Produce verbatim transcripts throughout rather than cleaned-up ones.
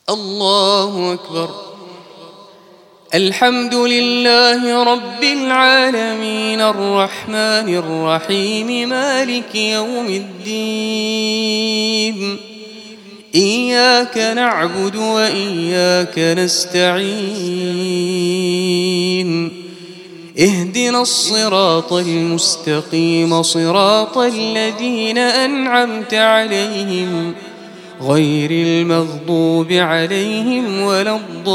الله أكبر. الحمد لله رب العالمين الرحمن الرحيم مالك يوم الدين. إياك نعبد وإياك نستعين. اهدنا الصراط المستقيم صراط الذين أنعمت عليهم غير المغضوب عليهم ولا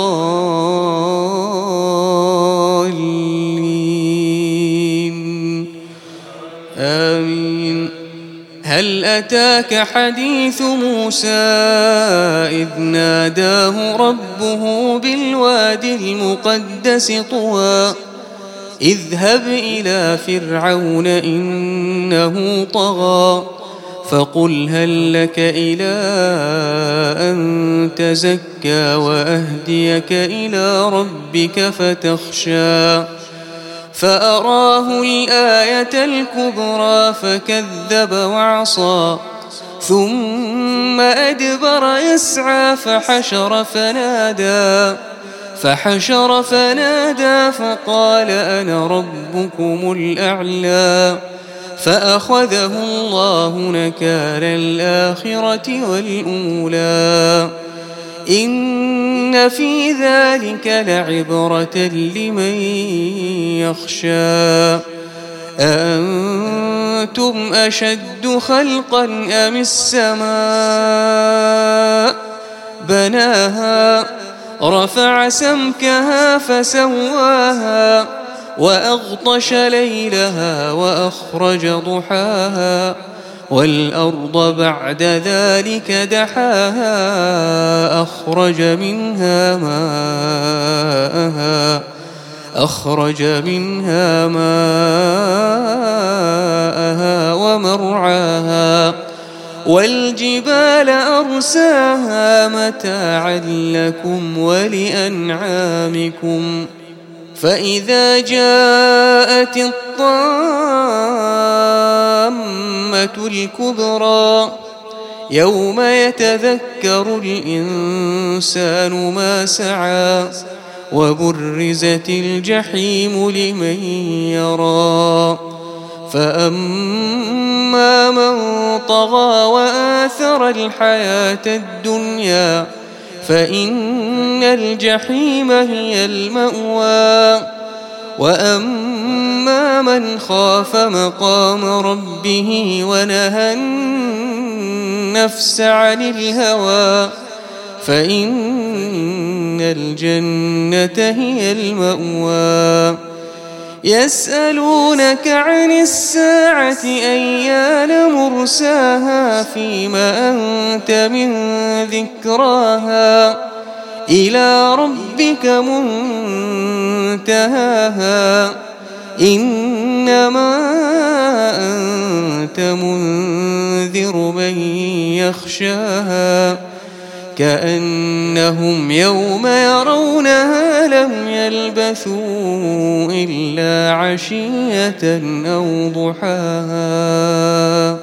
الضالين آمين. هل أتاك حديث موسى إذ ناداه ربه بالوادي المقدس طوى اذهب إلى فرعون إنه طغى فقل هل لك إلى أن تزكى وأهديك إلى ربك فتخشى فأراه الآية الكبرى فكذب وعصى ثم أدبر يسعى فحشر فنادى فحشر فنادى فقال أنا ربكم الأعلى فأخذه الله نكال الآخرة والأولى إن في ذلك لعبرة لمن يخشى. أأنتم أشد خلقا أم السماء بناها رفع سمكها فسواها وأغطش ليلها وأخرج ضحاها والأرض بعد ذلك دحاها أخرج منها ماءها أخرج منها ماءها ومرعاها والجبال أرساها متاعا لكم ولأنعامكم فإذا جاءت الطامة الكبرى يوم يتذكر الإنسان ما سعى وبرزت الجحيم لمن يرى فأما من طغى وآثر الحياة الدنيا فإن الجحيم هي المأوى وأما من خاف مقام ربه ونهى النفس عن الهوى فإن الجنة هي المأوى. يسألونك عن الساعة أيان مرساها فيما أنت من ذكراها إلى ربك منتهاها إنما أنت منذر من يخشاها كأنهم يوم يرونها لم يلبثوا إلا عشية أو ضحاها.